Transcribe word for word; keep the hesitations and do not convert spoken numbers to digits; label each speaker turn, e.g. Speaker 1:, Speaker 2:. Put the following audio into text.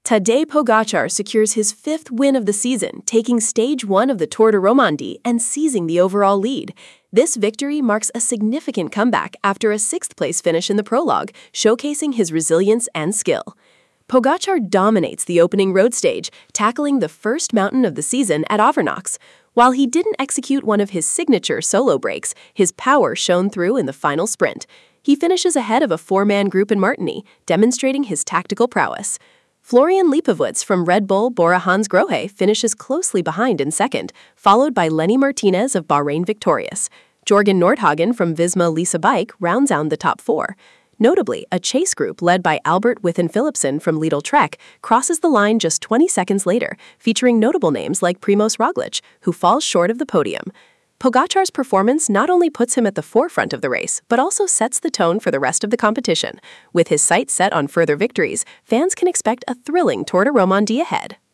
Speaker 1: Tadej Pogacar secures his fifth win of the season, taking stage one of the Tour de Romandie and seizing the overall lead. This victory marks a significant comeback after a sixth-place finish in the prologue, showcasing his resilience and skill. Pogacar dominates the opening road stage, tackling the first mountain of the season at Avernox. While he didn't execute one of his signature solo breaks, his power shone through in the final sprint. He finishes ahead of a four-man group in Martigny, demonstrating his tactical prowess. Florian Leibowitz from Red Bull Bora Hansgrohe finishes closely behind in second, followed by Lenny Martinez of Bahrain Victorious. Jorgen Nordhagen from Visma Lease Bike rounds out the top four. Notably, a chase group led by Albert Withen-Philipsen from Lidl Trek crosses the line just twenty seconds later, featuring notable names like Primoz Roglic, who falls short of the podium. Pogacar's performance not only puts him at the forefront of the race, but also sets the tone for the rest of the competition. With his sights set on further victories, fans can expect a thrilling Tour de Romandie ahead.